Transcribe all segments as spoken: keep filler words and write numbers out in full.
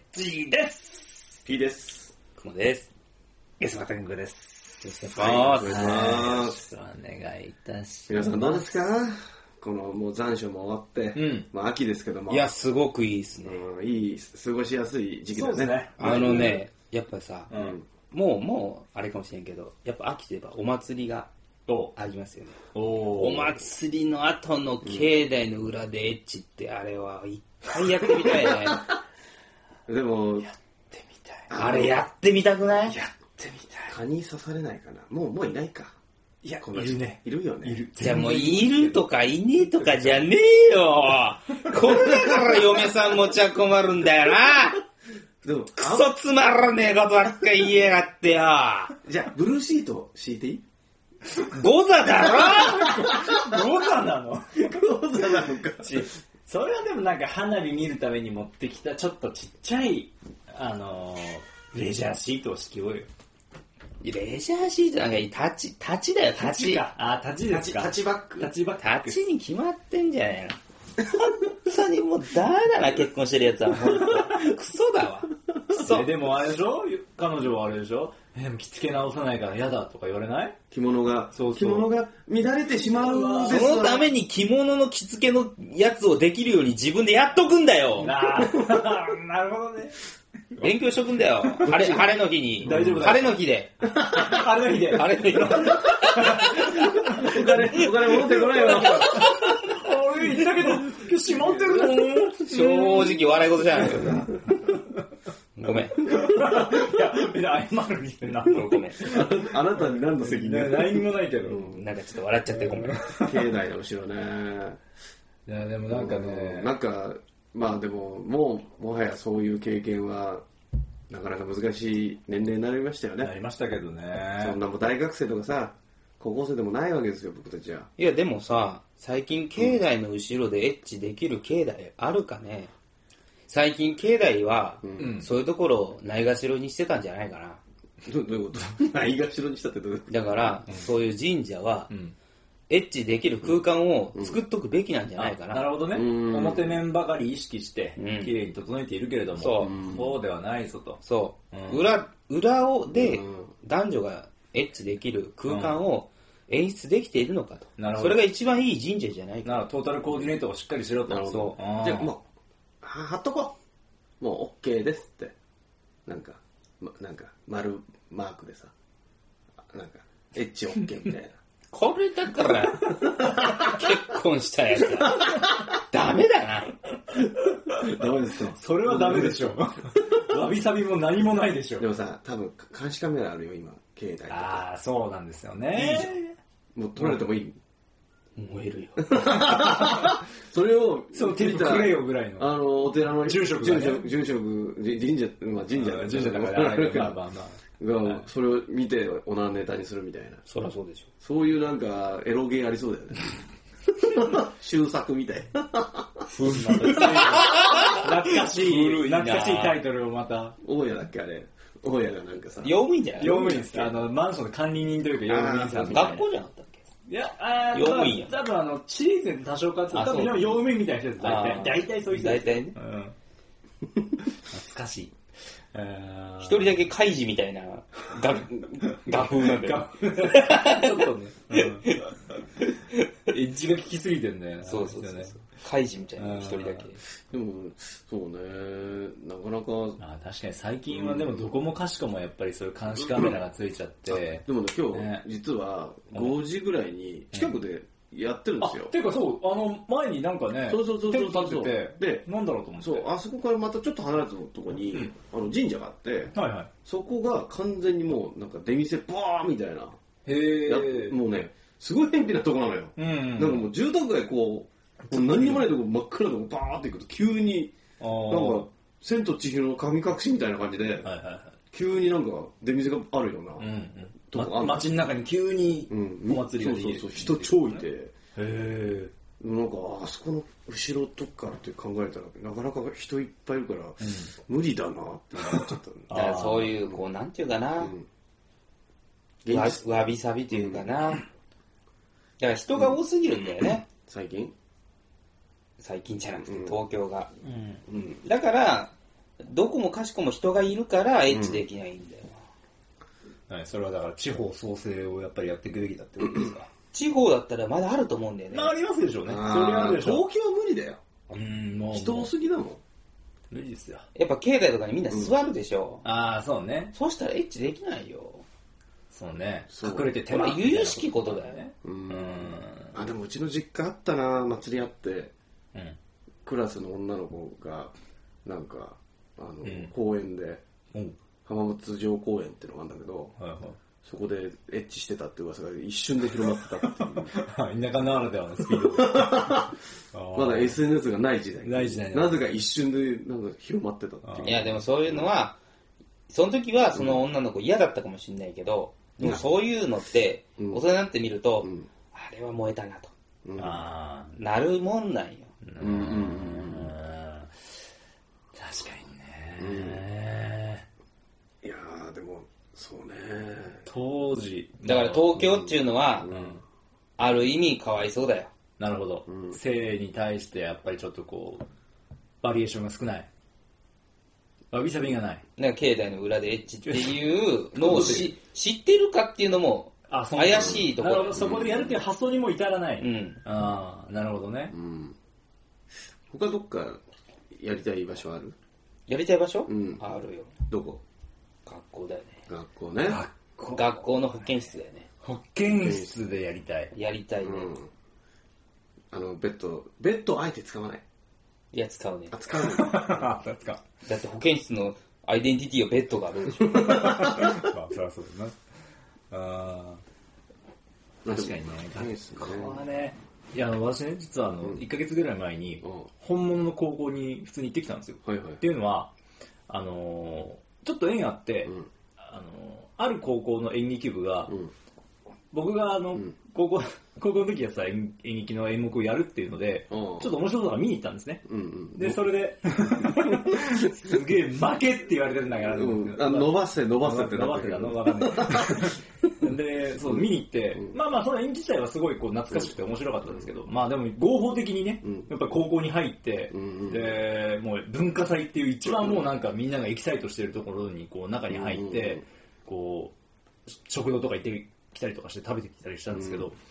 G です。 P です。 くもです。 ゲスマタングです。 よろしくお願いします。 お願いいたします。 皆さんどうですか？このもう残暑も終わって、うん、まあ秋ですけども。 いや、すごくいいですね。 うん、いい、過ごしやすい時期だね。 そうですね。 あのね、やっぱさ、うん、もう、もう、あれかもしれんけど、やっぱ秋といえばお祭りがありますよね。お, お祭りの後の境内の裏でエッチって、あれは一回やってみたいね。 でも、 やってみたい。あれやってみたくない？ やってみたい。蚊に刺されないかな。もう、もういないか。 いや、いるね。 いるよね。いる。 じゃあもういるとかいねえとかじゃねえよ。これだから嫁さん持ちは困るんだよな。でもクソつまらねえことばっか言いやがってよ。 じゃあブルーシート敷いていい？ ゴザだろ？ゴザなの？ ゴザなのか。 それはでもなんか花火見るために持ってきたちょっとちっちゃいあのー、レジャーシートを敷きようよ。 レジャーシートなんかいい。立ち、立ちだよ、立ち。 か。あ、立ちですか。 立ちバック。 立ちバック。 立ちに決まってんじゃねえの。本当にもうダメだな、結婚してるやつは。本当クソだわ。クソ。 でもあれでしょ？彼女はあれでしょ？えー、着付け直さないから嫌だとか言われない？ 着物が、 そうそう着物が乱れてしまうです。 そのために着物の着付けのやつをできるように自分でやっとくんだよ。 な, なるほどね。 勉強しとくんだよ。晴れ、晴れの日に。 大丈夫だ。 晴れの日で。 晴れの日で。 晴れの日で。お金、お金戻ってこないよ。 俺言ったけど、今日閉まってるの？ 正直笑い事じゃないよ。ごめん。いや、謝るみたいな。 ごめん。 あなたに何の責任？ 何もないけど。 なんかちょっと笑っちゃってごめん。 境内の後ろね。 いや、でもなんかね。 なんか、まあでも、もう、もはやそういう経験は、なかなか難しい年齢になりましたよね。 なりましたけどね。 そんなもう大学生とかさ、高校生でもないわけですよ、僕たちは。 いや、でもさ、最近境内の後ろでエッチできる境内あるかね？最近境内は、うん、そういうところをないがしろにしてたんじゃないかな。 ど, どういうことないがしろにしたってどういうこと？ だから、うん、そういう神社は、うん、エッチできる空間を作っとくべきなんじゃないかな。 うん、なるほどね。表面ばかり意識して、綺麗に整えているけれども、そう、そうではないぞと。 そう。うん、裏、裏をで、男女がエッチできる空間を演出できているのかと。なるほど。それが一番いい神社じゃないか。 なるほど。トータルコーディネートをしっかりしろと。 なるほど。 そう。 じゃあ、もう、貼っとこう。もう OK ですって。なんか、ま、なんか、丸マークでさ、なんか、エッチ OK みたいな。 これだから、結婚したやつは、ダメだな。 ダメですか？ それはダメでしょ。わびさびも何もないでしょ。 でもさ、多分、監視カメラあるよ、今、境内とか。 ああ、そうなんですよね。 もう撮られてもいい？ 燃えるよ。 それを、 そう、手にくれよぐらいの。 あの、お寺の住職が、ね、住職、住職、神社、まあ神社だ神社だからあれまあまあまあ。 が、それを見て、オナネタにするみたいな。 そりゃそうでしょ。 そういうなんか、エロゲーありそうだよね。終作みたい。 懐かしい、懐かしいタイトルをまた。 大家だっけあれ。大家がなんかさ。 用務員じゃない？ 用務員です。あの、マンションの管理人というか用務員さんみたいな。 学校じゃなかったっけ？ いや、あー、 用務員や。 多分あの、シリーズで多少変わってた。多分用務員みたいな人です。大体。大体そういう人です。 大体ね。 うん。懐かしい。 一人だけカイジみたいな画画風なんだよ。 ちょっとね。うん、エッジが効きすぎてんだよね。 そうそうそうそう。カイジみたいな一人だけ。 でも、そうね、なかなか。 あ確かに最近はでもどこもかしこもやっぱりそういう監視カメラがついちゃって。 でもね、今日、ね、実はごじぐらいに近くでやってるんですよ。 ていうかそう、あの、前になんかね、 そうそうそうそうそう手立ってて、で、なんだろうと思って。 そう、あそこからまたちょっと離れたとこに、うん、あの神社があって、 はいはい、 そこが完全にもうなんか出店バーみたいな。 へー。 もうね、すごい偏僻なとこなのよ。うんうん、なんかもう住宅街こう、もう何にもないとこ真っ暗なとこバーって行くと急に、なんか、千と千尋の神隠しみたいな感じで、はいはいはい、急になんか出店があるような、うんうんとこある、ま、街の中に急にお祭りができる、 うん、そうそうそう、人超いて、 へー。なんかあそこの後ろとかって考えたらなかなか人いっぱいいるから、うん、無理だなって思っちゃった。 だからそういうこうなんていうかな、うん、わ, わびさびというかな、うん、だから人が多すぎるんだよね、 うん、最近最近じゃなくて東京が、うんうん、だからどこもかしこも人がいるからエッチできないんだよ、 うん、はい、それはだから地方創生をやっぱりやっていくべきだってことですか。 地方だったらまだあると思うんだよね。 まあありますでしょうね。それああるでしょう。 東京は無理だよ。 うん、もう人多すぎだもん。 無理ですよ。 やっぱ境内とかにみんな座るでしょ、 うん、ああそうね。 そうしたらエッチできないよ。 そうね。 そう隠れて手間由々しきことだよね。 うん、 うん、 あでもうちの実家あったな、祭りあって、 うん、 クラスの女の子がなんかあの、うん、公園で、 うん、 浜松城公園っていうのがあるんだけど、はいはい、そこでエッチしてたって噂が一瞬で広まってたっていう田舎ならではのスピードまだ エスエヌエス がない時代ない時代なぜか一瞬でなんか広まってたっていう。 いやでもそういうのはその時はその女の子嫌だったかもしれないけど、うん、でもそういうのって、うん、大人になってみると、うん、あれは燃えたなと、うん、あなるもんなんよ。うんうんうん、 確かにね、 うん、いやーでもそうね、 当時だから東京っていうのは、うん、ある意味かわいそうだよ。 なるほど、うん、性に対してやっぱりちょっとこうバリエーションが少ない、わびさびがない、 なんか境内の裏でエッチっていうのをし知ってるかっていうのも怪しいところ、 うん、そこでやるっていう発想にも至らない、うん、ああなるほどね、うん、 他どっかやりたい場所ある？ やりたい場所、 うん、 あるよ。 どこ？ 学校だよね。 学校ね。 学校、学校の保健室だよね。 保健室でやりたい。 やりたいね。うん、 あのベッドベッドあえて使わない？ いや使うね。 あ使うね。 あ使う。 だって保健室のアイデンティティはベッドがあるでしょ。 まあそりゃそうだな。ああ確かにね。学校はね。いやあの私ね実はあの、うん、いっかげつぐらい前に本物の高校に普通に行ってきたんですよ。はいはい、っていうのはあのー、ちょっと縁あって、うん、あのー、ある高校の演劇部が、うん、僕があの、うん、高校高校の時やさ演劇の演目をやるっていうので、ちょっと面白そうだから見に行ったんですね。うんうん、でそれですげえ負けって言われてるんだから、うん、 あ伸ばせ伸ばせって伸ばせが分かんない。でそう見に行って、うん、まあまあその演技自体はすごいこう懐かしくて面白かったんですけど、うん、まあでも合法的にね、うん、やっぱり高校に入って、うん、でもう文化祭っていう一番もうなんかみんながエキサイトしてるところにこう中に入って、うん、こう食堂とか行ってきたりとかして食べてきたりしたんですけど、うん、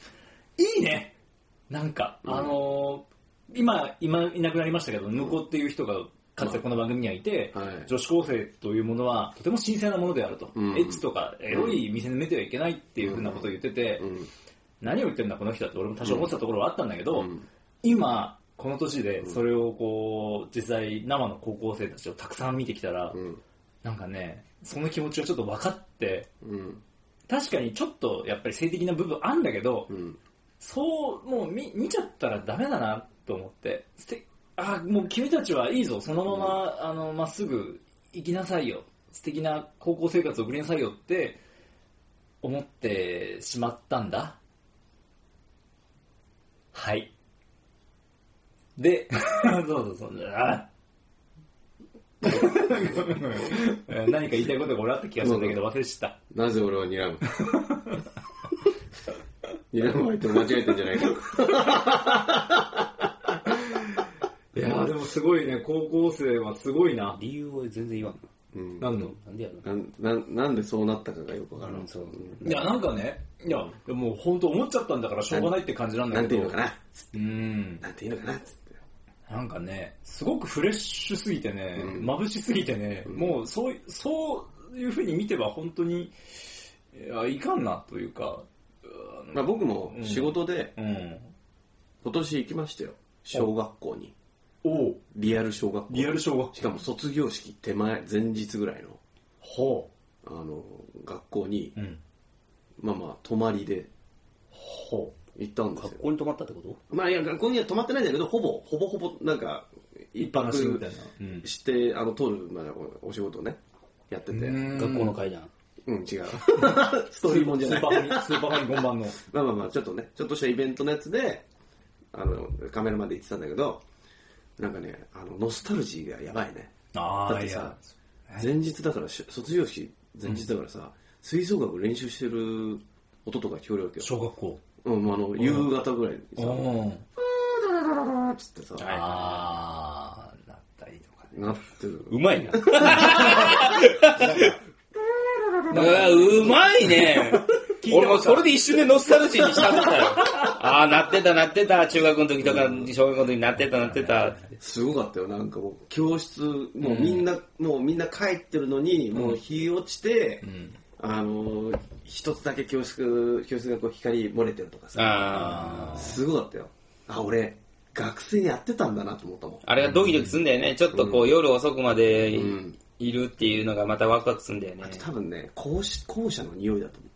いいねなんか、うん、あのー、今今いなくなりましたけど向こうっていう人がかつてこの番組にはいて、はい、女子高生というものはとても神聖なものであると、うん、エッチとかエロい店に埋めてはいけないっていうふうなことを言ってて、うん、何を言ってるんだこの人だって俺も多少思ってたところはあったんだけど、うん、今この年でそれをこう実際生の高校生たちをたくさん見てきたら、うん、なんかねその気持ちがちょっと分かって、うん、確かにちょっとやっぱり性的な部分あるんだけど、うん、そうもう 見, 見ちゃったらダメだなと思ってあもう君たちはいいぞそのまま、うん、あのまっすぐ行きなさいよ素敵な高校生活を送りなさいよって思ってしまったんだはいでそうそうそうあ何か言いたいことが俺あった気がするんだけど忘れちゃったなぜ俺は睨む睨む相手間違えてんじゃないかいやでもすごいね高校生はすごいな理由は全然言わんな、うん、 なんのなんでやろなななんでそうなったかがよくわからん、うん、 そういやなんかねいやもう本当思っちゃったんだからしょうがないって感じなんだけどなんていうのかなうんなんていうのかなつってなんかねすごくフレッシュすぎてね、うん、眩しすぎてね、うん、もうそうそういう風に見ては本当にいやいかんなというか、 まあ、僕も仕事で、うんうん、今年行きましたよ小学校におリアル小学校リアル小学校しかも卒業式手前前日ぐらいのほうあの学校に、うん、まあまあ泊まりでほう行ったんですよ学校に泊まったってこと？ まあいや学校には泊まってないんだけどほぼほぼほぼなんか一泊して、うん、あの通る、まあ、お仕事をねやってて学校の会じゃんうん違うストーリーもんじゃないスーパーファミスーパーファミコン版のまあまあまあちょっとねちょっとしたイベントのやつであのカメラまで行ってたんだけどなんかねあのノスタルジーがやばいねあだってさ前日だから卒業式前日だからさ、うん、吹奏楽練習してる音とか聞こえるわけよ小学校うんあの夕方ぐらいにさうんダラダラダラっつってさああなったりとかねなってる。 うまいな。うまいね。俺もそれで一瞬でノスタルジーにしたんだよ。ああ、なってたなってた。中学の時とか小学の時になってたなってた。 すごかったよ。なんかもう教室、もうみんな、うん、もうみんな帰ってるのに、もう日落ちて、うん、あの、一つだけ教室、教室がこう光漏れてるとかさ。あすごかったよ。あ、俺、学生やってたんだなと思ったもん。 あれがドキドキすんだよね。ちょっとこう、うん、夜遅くまでいるっていうのがまたワクワクすんだよね。 あと多分ね、校校舎の匂いだと思う。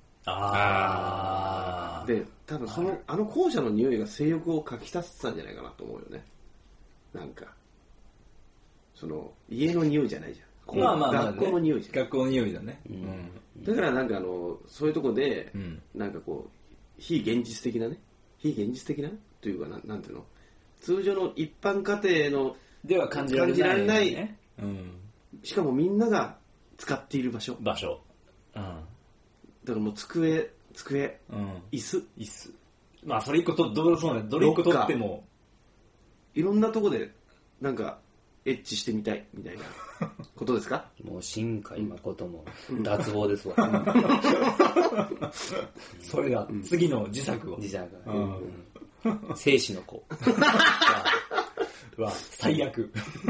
ああ。で、多分その、あの校舎の匂いが性欲をかきたせてたんじゃないかなと思うよね。なんか、その、家の匂いじゃないじゃん。 まあまあまあ、ね、 学校の匂いじゃん。 学校の匂いだね。 うん。だからなんかあの、そういうとこで、うん、なんかこう、非現実的なね、非現実的なというかな、なんていうの、通常の一般家庭の、 では感じられない、ね。感じられない、 うん。しかもみんなが使っている場所。 場所。うん。 だからもう机、机、うん、椅子、 椅子。まあそれ一個と、どれそうね、どれ一個取っても。 いろんなとこで、なんか、エッチしてみたい、みたいなことですか？ もう、新海誠も、脱帽ですわ。 それが、次の自作を。 自作。うん。生死の子。 は最悪。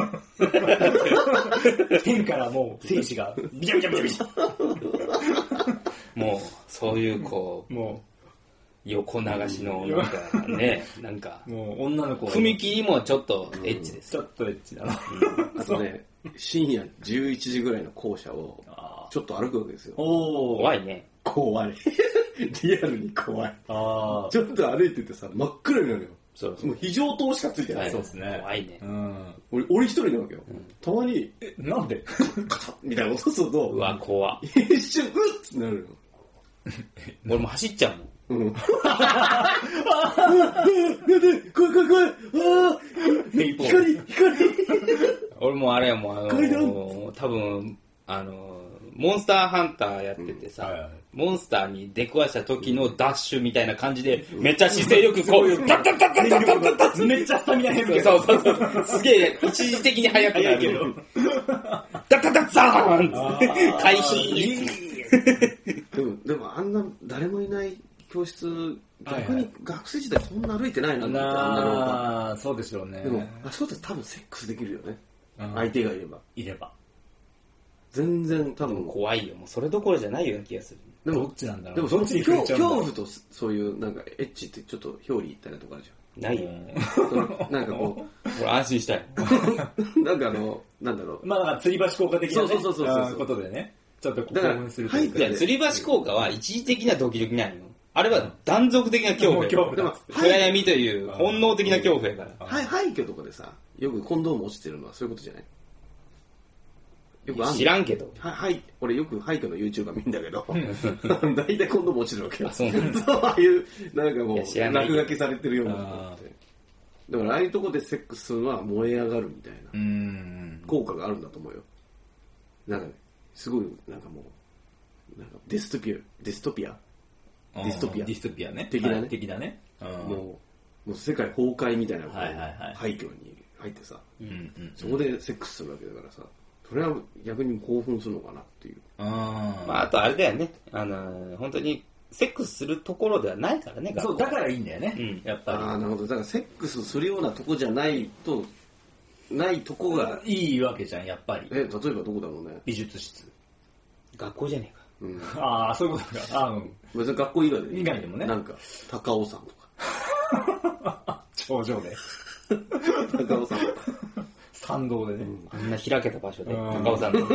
天からもう精子がビチャビチャビチャビチャ。 もうそういうこう、もう横流しのなんかね、なんかもう女の子踏切もちょっとエッチです。 ちょっとエッチだな。 あとね、深夜じゅういちじぐらいの校舎をちょっと歩くわけですよ。 おー、怖いね。 怖い。リアルに怖い。あちょっと歩いててさ、真っ暗になるよ。そうそうもう非常灯しかついてない。 そうですね。 怖いね。うん。 俺、俺一人なわけよ。うん、たまに、 え、なんでカタッみたいな音すると、 うわ、怖一瞬、うっってなるよ。 俺も走っちゃうもん。うん。 ああやで、怖い怖い怖い。ああ光、光。 俺もあれやもん、あのー、多分、あのー、モンスターハンターやっててさ、うんはいはい、モンスターに出くわした時のダッシュみたいな感じで、めっちゃ姿勢よくこう、ダッダッダッダッダッダッダッダッめっちゃスタミナ減るけど。そうそうそう。すげえ、一時的に速くなるけど。ダッダッダッザーン回避でも、でもあんな誰もいない教室、逆に学生時代そんな歩いてないなってああ、そうでしょうね。 でも、あそうだと多分セックスできるよね。相手がいれば。 いれば。 全然多分怖いよ。もうそれどころじゃないような気がする。 でもどっちなんだろう。 でもそっちに恐怖とそういうなんかエッチってちょっと表裏一体なとこあるじゃん。ないよ。 なんかこう。俺安心したい。 なんかあの、なんだろう。 まあだから吊り橋効果的な、ね、 そうそうそうそうそうことでね。ちょっと興奮するというか。いや、吊り橋効果は一時的なドキドキなんよ。あれは断続的な恐怖。 恐怖でも暗闇という本能的な恐怖やから。 はい、廃墟とかでさ、よくコンドーム落ちてるのはそういうことじゃない？よくあん知らんけど。 は、はい、俺よく廃墟の YouTuber 見るんだけど、大体コンドーム落ちるわけよ。 あ、そうなんだ。 そう、ああいう、なんかもう、落書きされてるようなって。だからああいうとこでセックスするのは燃え上がるみたいな効果があるんだと思うよ。なんかね、すごい、なんかもう、なんかデストピア、デストピアディストピア。ディストピアね。 的なね。 的なね。 もう、もう世界崩壊みたいな廃墟に入ってさ、そこでセックスするわけだからさ、それは逆に興奮するのかなっていう。 あまあ、あとあれだよね。あの、本当にセックスするところではないからね、 そう、だからいいんだよね。うん、やっぱり。 ああ、なるほど。だからセックスするようなとこじゃないと、ないとこが。 いいわけじゃん、やっぱり。 え、例えばどこだろうね。 美術室。 学校じゃねえか。 うん、ああ、そういうことか。あうん、 別に学校以外で、 以外でもね。 なんか、高尾山とか。頂上で。 高尾山とか。 参道でね。 あんな開けた場所で、高尾山の。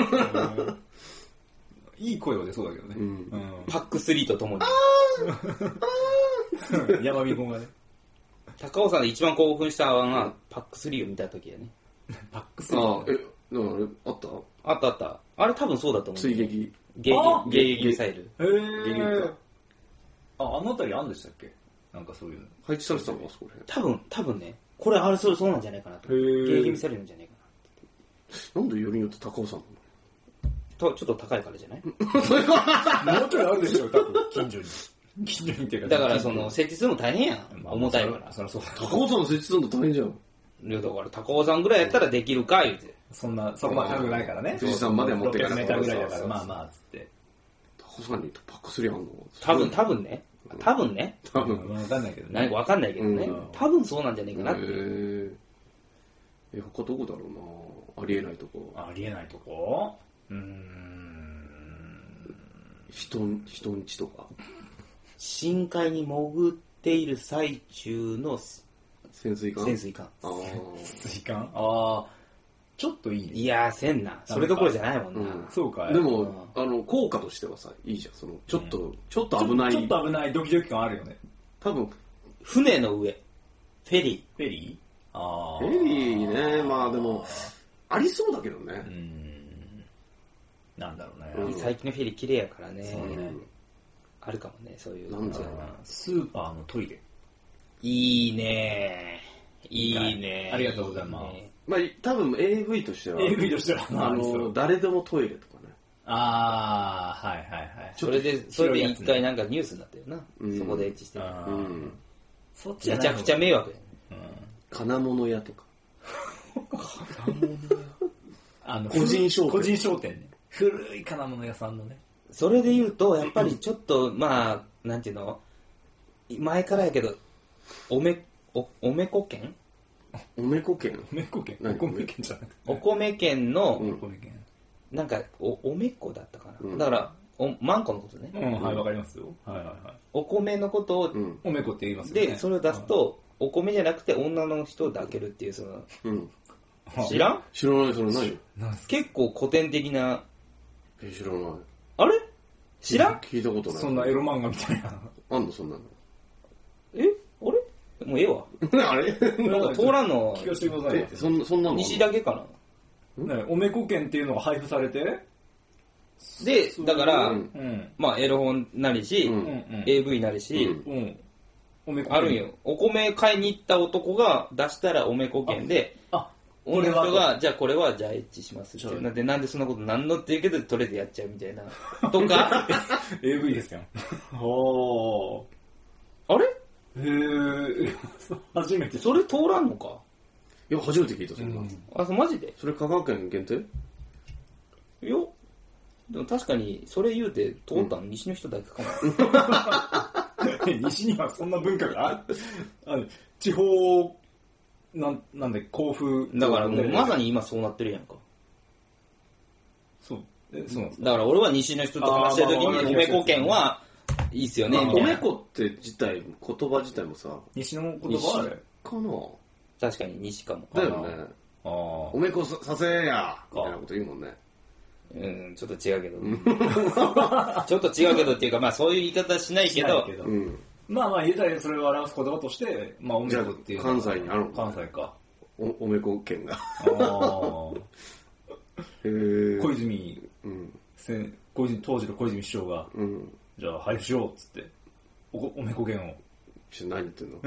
いい声は出そうだけどね。うん、 パックスリーとともに。 山見君がね。 高尾山で一番興奮したのは、パックスリーを見た時やね。 パックスリー。 あえ、あれ、あったあったあった。あれ多分そうだと思う。 追撃。 迎撃、迎撃ミサイル。 へぇあ、あの辺りあんでしたっけなんかそういうの。 配置されてたのか、そこら多分、多分ね、これあれそうそうなんじゃないかなと。迎撃ミサイルなんじゃないかな。なんでよりによって高尾山なのと、ちょっと高いからじゃないもうちょいあるでしょ、多分、近所に。近所にっていうか。 だから、その、設置するの大変やん。まあ、重たいから。 そりゃそう。高尾山の設置するの大変じゃん。 いや、だから、高尾山ぐらいやったらできるか、言うて。 そんな、そこまで高くないからね。 富士山までは持っていかないろっぴゃくメーターぐらいだから、まあまあ、つって。 タコさんにパックスリーあんの多分、多分ね。多分ね。 多分。 わかんないけどね。わかんないけどね。多分そうなんじゃねえかなって。 え、他どこだろうな。ありえないとこ。 ありえないとこうーん。 人、人んちとか。 深海に潜っている最中の潜水艦潜水艦。 ああ。 潜水艦ああ。ちょっといいね。 いやー、せんな。それどころじゃないもんな。うん、 そうかい。 でも、あの、効果としてはさ、いいじゃん。その、ちょっと、うん、ちょっと危ない。 ちょっと危ないドキドキ感あるよね。 多分、 船の上。フェリー。フェリーああ。フェリーね。まあでも、ありそうだけどね。 うん。なんだろうね。 うん、最近のフェリー綺麗やからね。そうね。あるかもね、そういう。 なんじゃスーパーのトイレ。 いいねいいねありがとうございます。 まあ、多分 エーブイ としては。 エーブイ としては。 あの、誰でもトイレとかね。 ああ、はいはいはい。 それで、それで一回なんかニュースになったよな。うん、そこでエッチしてる。 うん。 そっちめちゃくちゃ迷惑や。 うん。金物屋とか。 金物屋あの、個人商店。 個人商店ね。古い金物屋さんのね。 それで言うと、やっぱりちょっと、まあ、なんていうの前からやけど、おめ、お、おめこ県おめこ県おめこ県お米県じゃなくて。 お米県の、 お米県。 なんか、お、おめっこだったかな。うん、だから、お、まんこのことね。 うん、はい、わかりますよ。はいはいはい。 お米のことを、 うん、おめこって言いますよね。 で、それを出すと、お米じゃなくて女の人を抱けるっていう、その、うん、知らん知らない、それ何結構古典的な。 え、知らない。 あれ知らん聞いたことない。 そんなエロ漫画みたいな。 あんの、そんなの。 えあれもうええわ。 あれなんか通らんの。 聞かせてください。 え、そんな、そんなの西だけかな。ね、おめこ券っていうのが配布されてで、だから、うん、まあエロ本なりし、うん、エーブイ なりし、うんうん、おめこあるんよ。お米買いに行った男が出したらおめこ券で、あ、女の人が、じゃあこれはじゃあエッチしますって。なんで、なんでそんなことなんのって言うけど、とりあえずやっちゃうみたいな。とか、 エーブイ ですよ。おー。 あれへー。初めて。 それ通らんのかいや、初めて聞いた、そんな。うん、 あ、マジでそれ香川県限定いや、でも確かに、それ言うて通ったの、うん、西の人だけかも。西にはそんな文化がある地方、なん、なんで、甲府。 だからもうまさに今そうなってるやんか。 そう。え、そうなんですか。 だから俺は西の人と話してるときに、おめこ県は、いいっすよね。 おめこって自体、言葉自体もさ。 西の言葉あれかな確かに西かも。 だよね。あおめこさせーやみたいなこと言うもんね。 うん、ちょっと違うけど。ちょっと違うけどっていうか、まあそういう言い方しないけど。けどうん、 まあまあ言うたらそれを表す言葉として、まあおめこっていう。 関西にあるのか。関西か。 お、おめこ県が。あへー小泉、うん、小泉、当時の小泉首相が、うん、じゃあ配布しようっつって、お、おめこ県を。 ちょ、何言ってんの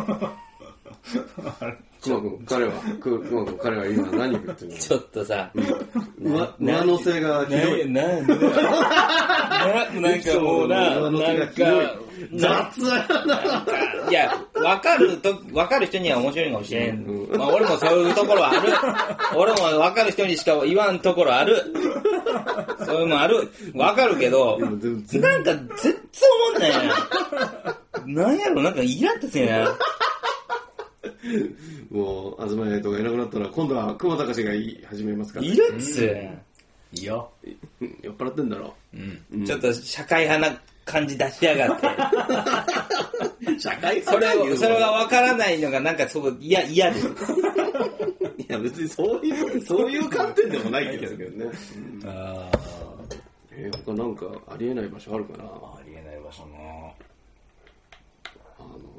くまくん、彼は、くまくん、彼は今何言ってんのちょっとさ、 上乗せがひどい。 な、な、な、なんかもうな、なんか、 雑いや、わかると、わかる人には面白いかもしれん。うん、まあ俺もそういうところはある。俺もわかる人にしか言わんところある。そういうのある。わかるけど、なんか全然思んないな。なんやろ、なんかイラッとせえな。 もう、東屋とかいなくなったら、今度は熊高氏が言い始めますから、 ね。イラッとせえ。 いいよ。 酔っ払ってんだろ。 うん。ちょっと社会派な感じ出しやがって。 社会派それを、それがわからないのがなんかそう、いや、嫌です。 いや、別にそういう、そういう観点でもない気がするけどね。うん、あえー、他なんかありえない場所あるかな。 ありえない場所な。 あのー、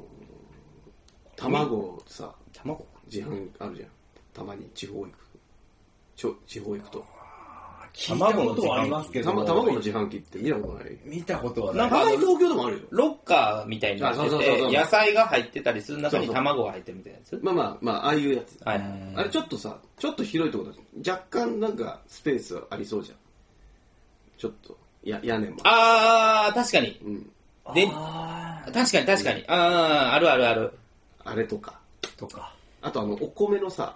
卵さ、 卵自販あるじゃん。たまに地方行く。ちょ、地方行くと。 聞いたことはありますけど。 卵の自販機って見たことない？ 見たことはない。 なんか東京でもあるよ。 ロッカーみたいになってて、野菜が入ってたりする中に卵が入ってるみたいなやつ。 まあまあ、まあ、ああいうやつ。 はい。 あれちょっとさ、ちょっと広いところだ。若干なんかスペースありそうじゃん。ちょっと、や、屋根も。 あー、確かに。 うん。 で、確かに確かに。あー、あるあるある。 あれとか。 とか。 あとあの、お米のさ、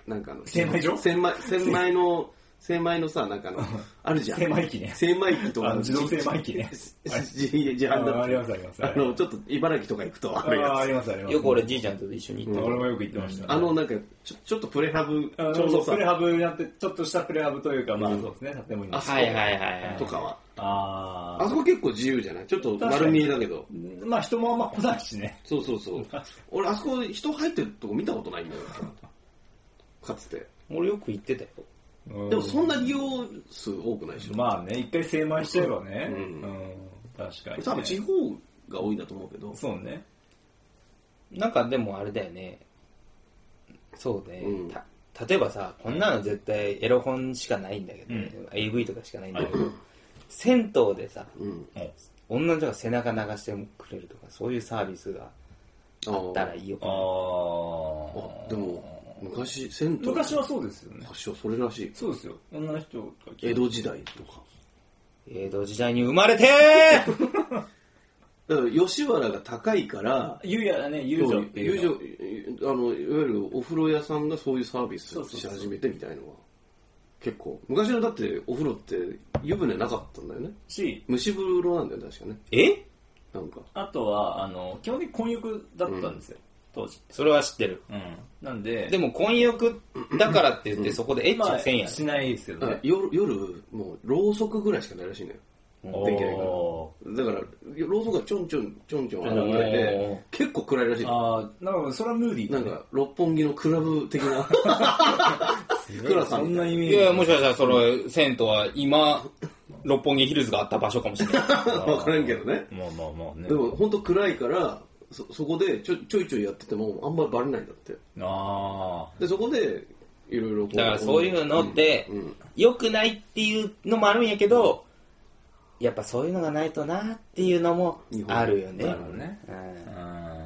なんかあの精米所精米精米の精米のさなんかあのあるじゃん精米機ね精米機とか自動精米機ね自販だありますありますあのちょっと茨城とか行くとあるやつありますありますよく俺じいちゃんと一緒に行って、 俺もよく行ってましたあのなんかちょちょっとプレハブちょうどプレハブになってちょっとしたプレハブというかまあそうですね建物にはいはいはいとかはああそこ結構自由じゃないちょっと丸見えだけどまあ人もあんま来ないしねそうそうそう俺あそこ人入ってるとこ見たことないんだよかつて俺よく行ってたよ。 でもそんな利用数多くないでしょ。 まあね、一回精米しちゃえばね。うん。うん、確かに、ね。 多分地方が多いんだと思うけど。 そうね。 なんかでもあれだよね。そうね。うん、た例えばさ、こんなの絶対エロ本しかないんだけど、ねうん、エーブイ とかしかないんだけど、銭湯でさ、うん、女の人が背中流してくれるとか、そういうサービスがあったらいいよかな。ああ。でも、昔銭湯昔はそうですよね。 発祥それらしい。 そうですよ。女の人が江戸時代とか。 江戸時代に生まれてーだから吉原が高いから湯やね湯女っていうのあのいわゆるお風呂屋さんがそういうサービスし始めてみたいのは結構昔のだってお風呂って湯船なかったんだよね。し蒸し風呂なんだよ確かね。 え？ なんかあとはあの基本的に混浴だったんですよ。うん当時それは知ってる、 うん、なんででも混浴だからって言ってそこでエッチはせんやん、 まあ、しないですよね。 夜夜もうろうそくぐらいしかないらしいのよ。電気ないからだからろうそくがちょんちょんちょんちょんあるぐらいで結構暗いらしい。 ああなんかそれはムーディー、 ね、なんか六本木のクラブ的な暗さんなイメージ。 いやもしかしたらその銭湯は今六本木ヒルズがあった場所かもしれない分からんけどね。 まあまあまあね。 でも本当暗いからそ, そこでちょちょいちょいやっててもあんまりバレないんだって。あでそこでいろいろだからそういうのって良くないっていうのもあるんやけど、やっぱそういうのがないとなっていうのもあるよね。なるほどね。うん、うん確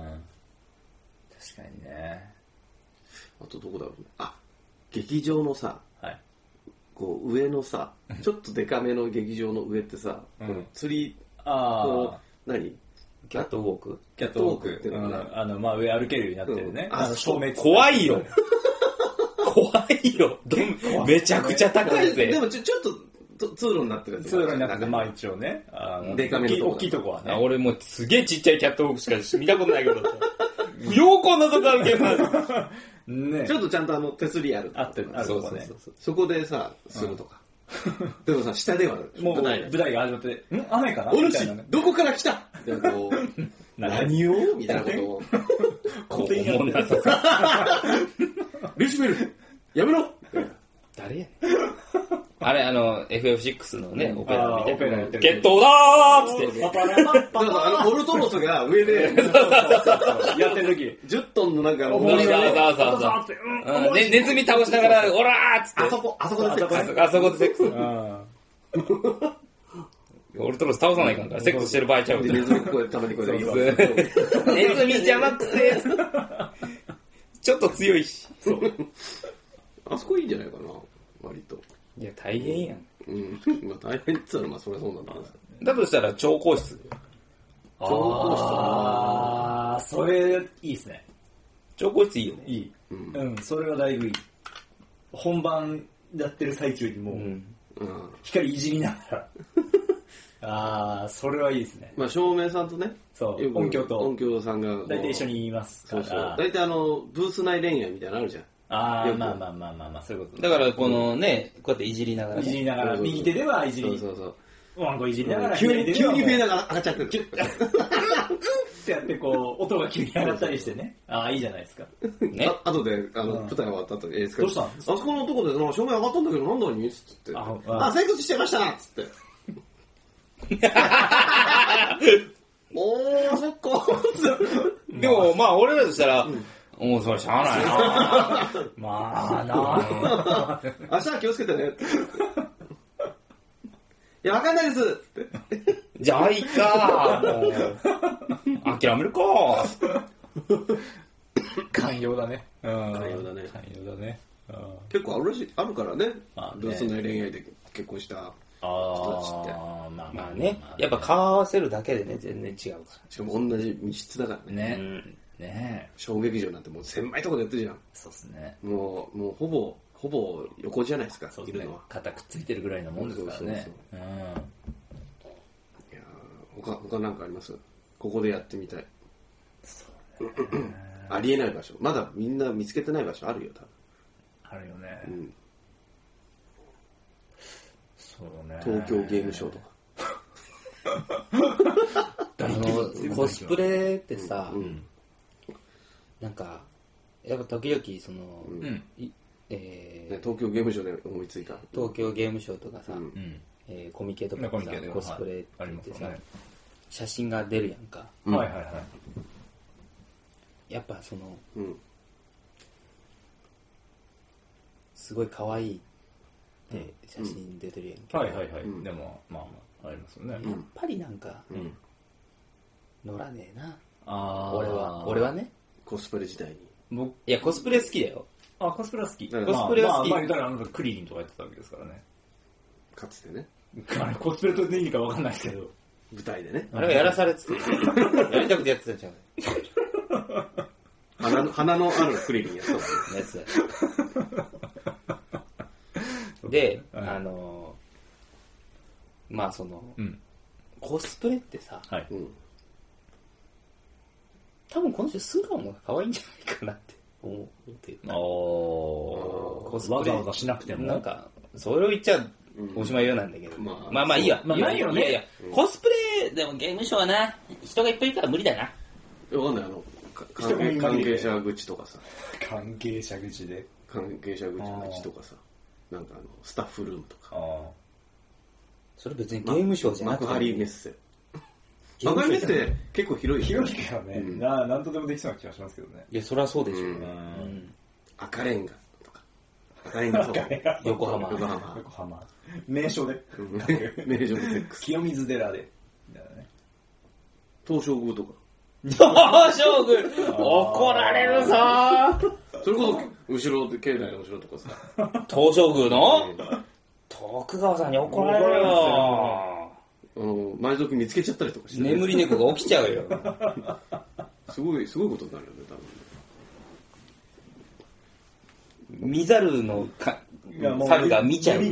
かにね。 あとどこだろうね。あ劇場のさ、はい、こう上のさちょっとデカめの劇場の上ってさ、うん、釣りあこう何キャットウォークキャットウォークっていうのが、うん、あの、まあ、上歩けるようになってるね。うん、あの、照明怖いよ怖いよめちゃくちゃ高いぜ。 でもちょ、ちょっと通路になってるやつ。 通路になってて、まあ一応ね。あの、 でかめのとこ。 大きいとこはね。 俺もうすげえちっちゃいキャットウォークしか見たことないけどさ。ようこんなとこあるけどね。ちょっとちゃんとあの、手すりある。 あってる。 そうそうそう。そこでさ、するとか。でもさ、下ではもう舞台が始まって、ん雨かなお主、どこから来たみたいなこう、何をみたいなことを。 こう思んなささ。ルシフェル、やめろ誰やねん。あれ、あの、エフエフシックス のね、オペラ見て、 やってる。 決闘だーっつって。 あの、オルトロスが上で、 やってる時じゅっトンのなんか、 重りがね、そうそうそう。ネズミ倒しながら、オラーっつって。 あそこ、あそこでセックス。 あそこでセックス。オルトロス倒さないかんから、セックスしてる場合ちゃう。 ネズミこうたまにこうやってネズミ邪魔くせえ。ちょっと強いし。そう。 あそこいいんじゃないかな、割と。 いや、大変やん。 うん。まあ大変って言ったら、まあそれはそうなんだけど。 だとしたら、調香室。 調香室ああ、それ、いいっすね。 調香室いいよね。 いい。うん、うん、それはだいぶいい。本番やってる最中にもう、うん、光いじりながら。ああ、それはいいですね。 まあ照明さんとね、 そう音響と音響さんが大体一緒に言いますから。 そうそう。大体あのブース内恋愛みたいなのあるじゃん。 ああ、まあまあまあまあまあそういうこと。 だからこのね、こうやっていじりながら、 ね、いじりながら右手ではいじり、 そうそうそう。 ワンコいじりながら急に急にフェーダーが上がっちゃってる。 ってやってこう音が急に上がったりしてね。ああいいじゃないですか。 ね。あとであの舞台終わった後にええですか。 どうしたんですか。 あそこのとこで照明上がったんだけどなんだにっつって。ああセックスしてましたっつって。おーそっか。 でもまあ俺らとしたら。もうそれしゃあないなまあな明日は気をつけてねいやわかんないですってじゃあいいかもう諦めるか寛容だね寛容だね寛容だね結構あるらしいあるからねブース内恋愛で結婚した人たちってまあねやっぱ顔合わせるだけでね全然違うからしかも同じ密室だからね、 ねねえ。 小劇場なんてもう狭いとこでやってるじゃん。 そうですね。 もう、もうほぼ、ほぼ横じゃないですか、 そうですね、 いるのは。 肩くっついてるぐらいのもんですからね。そうそうそう、うん、いや他、他なんかあります？ここでやってみたい。 そうね。 ありえない場所。まだみんな見つけてない場所あるよ、多分。 あるよね。 うん。 そうね。 東京ゲームショウとか。 あの、コスプレってさ、うんうん、なんか、やっぱ時々その、うんえー、 東京ゲームショウで思いついた。 東京ゲームショウとかさ、うんえー、コミケとかさ、コスプレってさ、はい、写真が出るやんか。 うん、はいはいはい。 やっぱその、うん、すごい可愛いって写真出てるやんか。 うん、はいはいはい。うん、でも、まあまあ、ありますよね。 やっぱりなんか、うん、乗らねえな。 あ俺は、俺はね。 コスプレ時代に。 僕いや、コスプレ好きだよ。 あ、コスプレは好き。 コスプレは好き。 まあ、まあ、まあ、あのクリリンとかやってたわけですからね。 かつてね。 あれ、コスプレと意味かわかんないですけど。 舞台でね。 あれはやらされてて、やりたくてやってたんちゃう。 鼻の、鼻のあるクリリンやったもんやつで、あの、まあその、うん、コスプレってさ、はいうん、多分この人素顔も可愛いんじゃないかなって思うっていうか。 コスプレわざわざしなくても。 なんか、それを言っちゃおしまいようなんだけど。うん、まあまあまあいいや。 まあないよね。いやいや、 うん、コスプレでもゲームショーはな、人がいっぱいいるから無理だな。 わかんない、あの、関係関係者口とかさ。 関係者口で関係者口とかさ。なんかあの、スタッフルームとか。あそれ別にゲームショーじゃなくて、 幕張メッセ。幕張メッセ結構広いよね。広いからね、うん、な。なんとでもできそうな気がしますけどね。 いや、そりゃそうでしょう、ね。うんうん赤レンガとか。赤レンガとか。 横浜。 横浜。横浜。名所で。 名所でセックス。 清水寺で。 東照宮とか。 東照宮怒られるぞー。 それこそ、後ろで、境内の後ろとかさ。 東照宮の、うん、徳川さんに怒られるよー。あの、埋蔵金見つけちゃったりとかして、ね。 眠り猫が起きちゃうよ。 すごい、すごいことになるよね、多分。 見ざるのか猿が見ちゃう。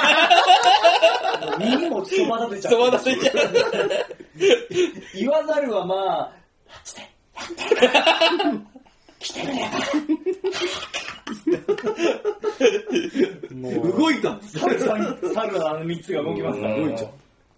耳もそば立てちゃう。 そば立てちゃう。 言わざるはまあ、つって、やんで来てくれよ。 もう動いた。 猿さん、猿のあの三つが動きますから。動いちゃう。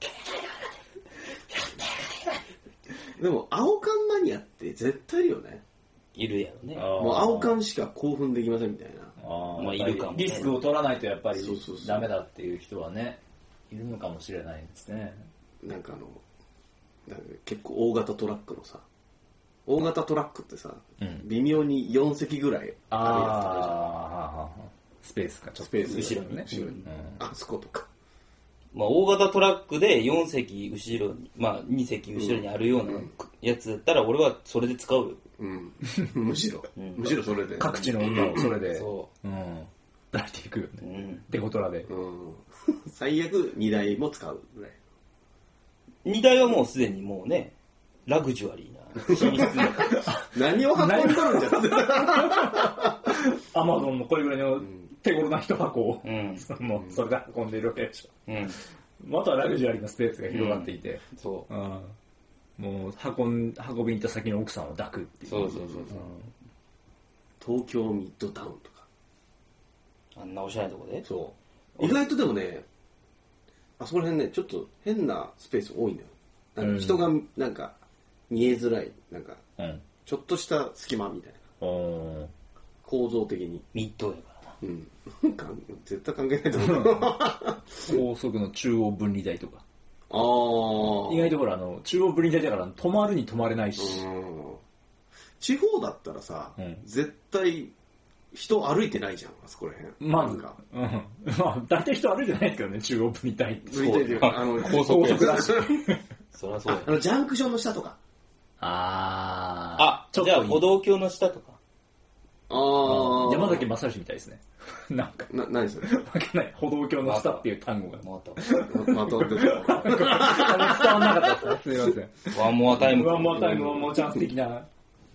でも、青缶マニアって絶対いるよね。 いるやろね。 もう青缶しか興奮できませんみたいな。 あまあ、いるかも、ね、リスクを取らないとやっぱりダメだっていう人はねいるのかもしれないですね。 なんかあのなんか結構大型トラックのさ大型トラックってさ、うん、微妙によん席ぐらいあるやつとかじゃん。 あスペースかちょっとスペース後ろにね後ろに、うん、 あそことか、 まあ、大型トラックでよん席後ろに、まあ、に席後ろにあるようなやつだったら俺はそれで使うよ。 うん、むしろ、うん、むしろそれで各地の女をそれでそう、うん、 抱いていくよね、うん、デコトラで、 うん、最悪にだいも使うぐらい。 にだいはもうすでにもうねラグジュアリーな品質の何を運んでるんじゃんアマゾンのこれぐらいの手頃な一箱を、うん、もうそれで運んでいるわけでしょ、うん、またラグジュアリーなスペースが広がっていて、 うん、そう、 うんもう運ん運びに行った先の奥さんを抱くっていう。 そうそうそうそう、 うん、東京ミッドタウンとかあんなおしゃれなとこでそう意外とでもねあそこら辺ねちょっと変なスペース多いんだよ。なんか人がなんか見えづらいなんか、うん、ちょっとした隙間みたいな、うん、構造的にミッドやからな、 うん、絶対関係ないと思う高速の中央分離帯とかあ意外とほらあの中央分離帯だから止まるに止まれないし、うん、 地方だったらさ、うん、絶対人歩いてないじゃんあそこら辺まずか、うん、まあ大体人歩いてないですけどね中央分離帯って分離帯っていうかあの高速だしそりゃそうやあのジャンクションの下とかあああじゃあ歩道橋の下とかああ山崎正義みたいですねなんかな何それわかんない歩道橋の下っていう単語がまたまた出てる伝わんなかったですねすいませんワンモアタイムワンモアタイムワンモアチャンス的な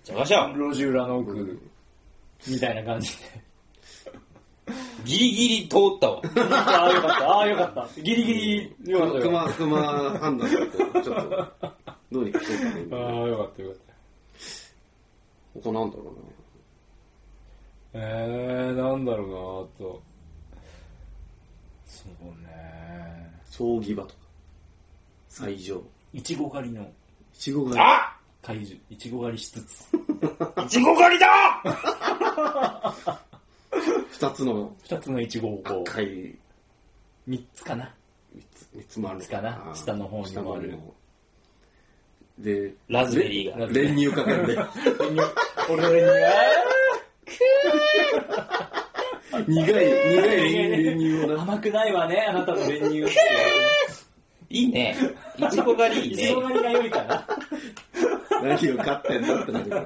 じゃがしゃん。 路地裏の奥、うん、みたいな感じで。 ギリギリ通ったわ。 ああ、よかった。ああ、よかった。ギリギリ、よかった。 熊、熊判断だと、ちょっと、どうにかそうかね。 ああ、よかったよかった。 他なんだろうな。 えー、なんだろうなと。そうね。 葬儀場とか。斎場。 いちご狩りの。 いちご狩り。 あ怪獣。いちご狩りしつつ。 いちご狩りだ二つの。 二つのいちごをこう。 赤い。 三つかな。 三つ、三つもある。 三つかな。下の方にもある。 で、 ラズベリーが。 練乳かかるね。 俺の練乳が。 苦い、苦い練乳をな。 甘くないわね、あなたの練乳。 いいね。いちご狩りいいね。 いちご狩りが良いかな。 何を買ってんだってなるから。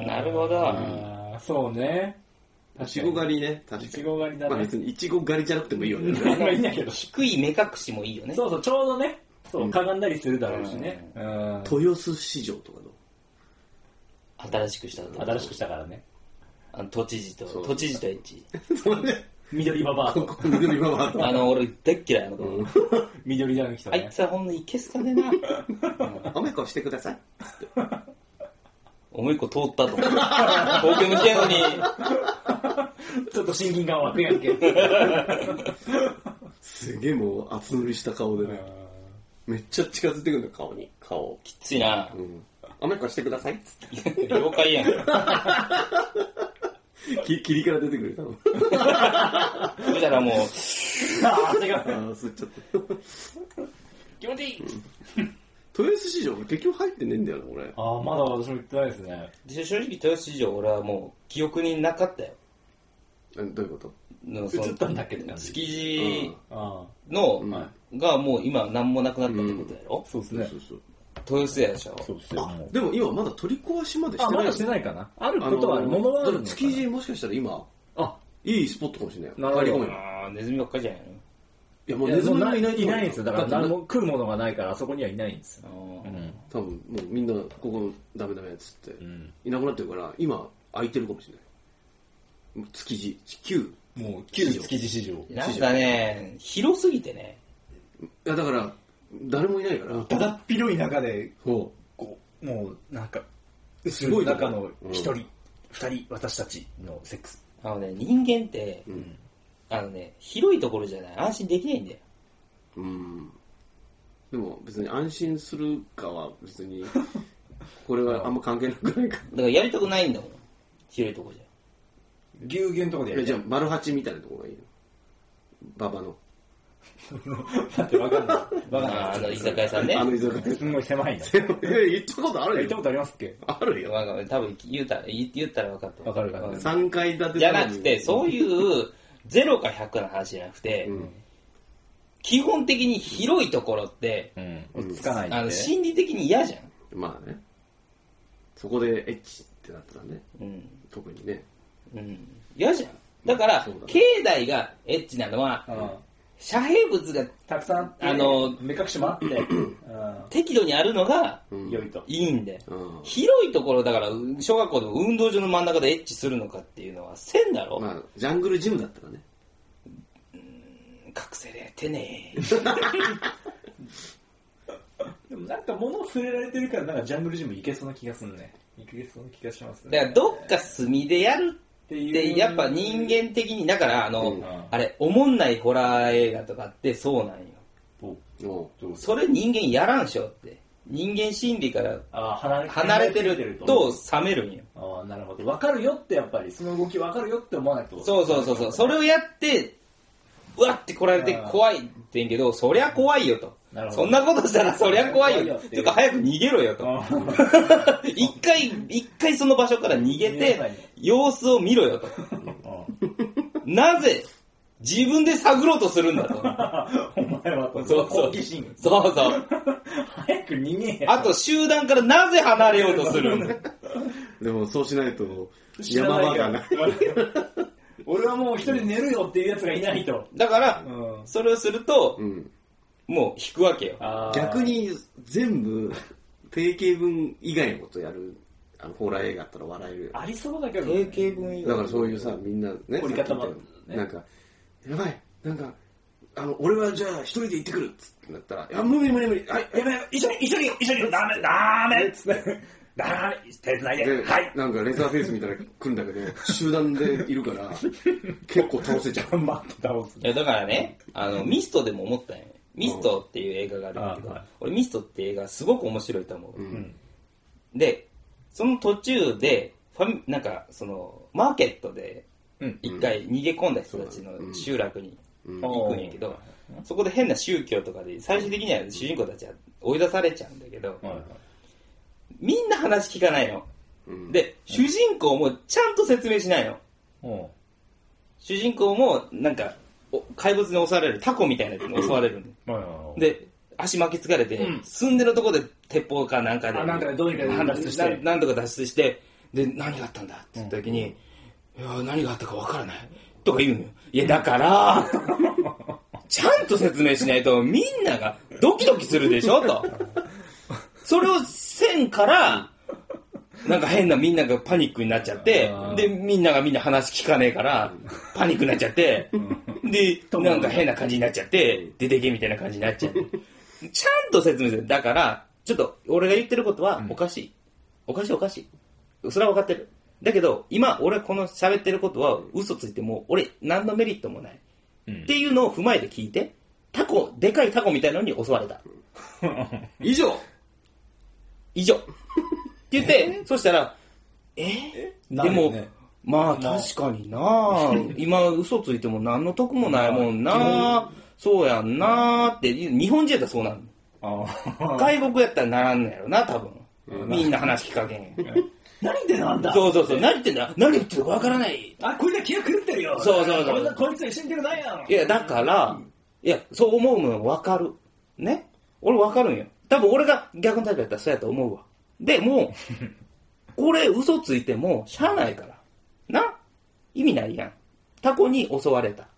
なるほど。 そうね。 いちご狩りね。 いちご狩りだね。 まあ別にいちご狩りじゃなくてもいいよね。 いいんだけど。 低い目隠しもいいよね。 そうそう、ちょうどね。そう、かがんだりするだろうしね。 豊洲市場とかどう？ 新しくした新しくしたからね。 あの、都知事と、都知事とエッチ。 そうね。 緑ババアと。 緑ババアと。 あの、俺大っ嫌いなの。 緑だの人ね。 あいつはほんのいけすかねえな。 おめこしてください。 おめこ通ったと思う。東京の人やのに。 ちょっと親近感湧くやんけ。 すげえもう厚塗りした顔でね。めっちゃ近づいてくるんだよ、顔に。顔。 きついな。 うん。おめこしてくださいっつって。 了解やん。 き霧から出てくる、多分。 そしたらもう、ああ、違う。 ああ、吸っちゃった。 気持ちいい。 豊洲市場結局入ってねえんだよな、俺。 ああ、まだ私も言ってないですね。 正直豊洲市場俺はもう記憶になかったよ。 どういうこと？ 映ったんだっけど築地のがもう今何もなくなったってことやろ？ そうですね。 豊洲やでしょ。 そうですよ。 でも今まだ取り壊しまでしてない。 あ、まだしてないかな。あることはある。物はあるのかな。 築地もしかしたら今、あ、いいスポットかもしれない。 なるほど。 ああ、ネズミばっかりじゃないの？ いやもうネズミはいないいないんですよ。だから何も食うものがないからあそこにはいないんですよ。 多分もうみんなここダメダメっつっていなくなってるから今空いてるかもしれない。築地旧もう旧築地市場。 なんかね広すぎてね。 いやだから誰もいないからだだっ広い中でこうもうなんかすごい中の一人二人私たちのセックス。 あのね人間ってあのね広いところじゃない安心できないんだよ。 うん。でも別に安心するかは別にこれはあんま関係なくないか。 だからやりたくないんだもん広いところじゃ。 牛限とかでやる。 じゃあ丸八みたいなところがいいの。馬場の。 だってわかんない。わかんない。 あの居酒屋さんね。 あの居酒屋。 すごい狭いな。 行ったことあるよ。 行ったことありますっけ？ あるよ。 多分言ったら言ったら分かった。 分かるかな。 さんかい建てじゃなくてそういうゼロかひゃくの話じゃなくて、うん、基本的に広いところって、 うん、つかないって。 あの心理的に嫌じゃん。 まあね。そこでエッチってなったらね。 うん、 特にね。 うん、嫌じゃん。だから、境内がエッチなのは、うん、遮蔽物がたくさんあの目隠しもあって、うん、 適度にあるのが良いといいんで、うん、広いところだから小学校で運動場の真ん中でエッチするのかっていうのはせんだろ。 まあジャングルジムだったらね。 うん、隠せれてねでもなんか物を触れられてるからなんかジャングルジム行けそうな気がするね。行けそうな気がしますね。 だからどっか隅でやるでやっぱ人間的にだからあの、うん、あれおもんないホラー映画とかってそうなんよ。それ人間やらんしょって。人間心理から離れてると冷めるんよ。 ああなるほど。分かるよってやっぱりその動き分かるよって思わないと。 そうそうそうそう。それをやってうわって来られて怖いって言うけどそりゃ怖いよと。そんなことしたらそりゃ怖いよ。てか早く逃げろよと。一回一回その場所から逃げて様子を見ろよと。なぜ自分で探ろうとするんだと。 お前はと。 そうそう。そうそう。 早く逃げよ。あと集団からなぜ離れようとするんだ。 でもそうしないと山場がない。 俺はもう一人で寝るよっていうやつがいないと。 だから、うん、それをすると、うん、もう引くわけよ。 逆に全部定型文以外のことやるあのホラー映画あったら笑える。 ありそうだけど、 定型文以外だからそういうさ、みんなね、 掘り方もね、 なんかやばい、なんかあの俺はじゃあ一人で行ってくるってなったら、いや無理無理無理、はい、 やばい、一緒に一緒に一緒にダメダメっつってダメ手伝いで、はい、 なんかレザーフェイスみたいなの来るんだけど集団でいるから結構倒せちゃう。 頑張って倒す。 いやだからね、あのミストでも思ったんよ。ミストっていう映画があるんだけど、はい、俺ミストっていう映画すごく面白いと思う、うん、でその途中でファミなんかそのマーケットで一回逃げ込んだ人たちの集落に行くんやけど、うん、そこで変な宗教とかで最終的には主人公たちは追い出されちゃうんだけど、はいはい、みんな話聞かないの、うん、で主人公もちゃんと説明しないの、うん、主人公もなんか怪物に襲われるタコみたいなやつに襲われるの、うん、で足巻きつかれて、うん、住んでるとこで鉄砲かなんかでなんかどうにか脱出してなんとか脱出してで何があったんだって言った時に、うん、いや何があったかわからないとか言うのよ。いやだからちゃんと説明しないとみんながドキドキするでしょとそれをせんからなんか変なみんながパニックになっちゃってでみんながみんな話聞かねえからパニックになっちゃってでなんか変な感じになっちゃって出てけみたいな感じになっちゃうちゃんと説明する。だからちょっと俺が言ってることはおかしい、うん、おかしいおかしいそれは分かってる。だけど今俺この喋ってることは嘘ついても俺何のメリットもない、うん、っていうのを踏まえて聞いて。タコでかいタコみたいなのに襲われた以上以上って言ってそしたらえー、でも、ね、まあ確かにな今嘘ついても何の得もないもんなそうやんなって日本人やったらそうなる外国やったらならんのやろな多分みんな話聞かけん何言ってんのあんたそうそうそう何言ってんだ何言ってるか分からないあこいつは気が狂ってるよそうそうそうこいつは死んでるなんやいやだからいやそう思うの分かるね俺分かるんよ多分俺が逆のタイプやったらそうやと思うわでもこれ嘘ついてもしゃあないからな意味ないやんタコに襲われた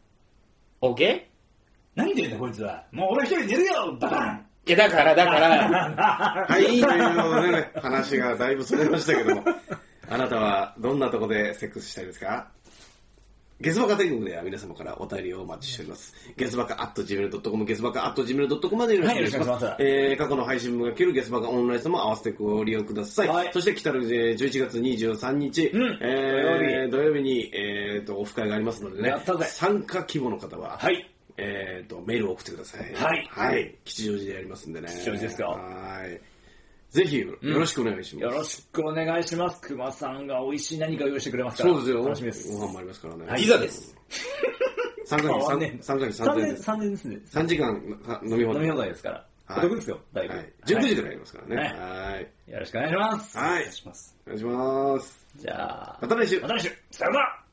OK？ 何言ってんだこいつはもう俺一人寝るよバカンいやだからだからはいというね話がだいぶそれましたけどもあなたはどんなとこでセックスしたいですか？ゲスバカ天国では皆様からお便りをお待ちしております。ゲスバカ アットジーメールドットコム ゲスバカ アットジーメールドットコム までよろしくお願いします。はい、えー、過去の配信分が聞けるゲスバカオンラインストも合わせてご利用ください。はい、そして来たるじゅういちがつにじゅうさんにち、うん、えー、土曜日に、えー、とオフ会がありますのでね、参加希望の方は、はい、えー、とメールを送ってください。はい。はい。吉祥寺でやりますんでね。 吉祥寺ですか。 はい。ぜひよろしくお願いします、 うん、よろしくお願いします。熊さんが美味しい何かを用意してくれますから。 そうですよ。 楽しみです。 ご飯もありますからね。 ピザです。 さんかげつさんねんさんかげつさんねんさんねんですね。 さんじかん飲み放題。 飲み放題ですから。お得ですよ。だいぶ。 じゅうくじからやりますからね。はい。 よろしくお願いします。 はい。お願いします。お願いします。 じゃあまた来週。 また来週。さよなら。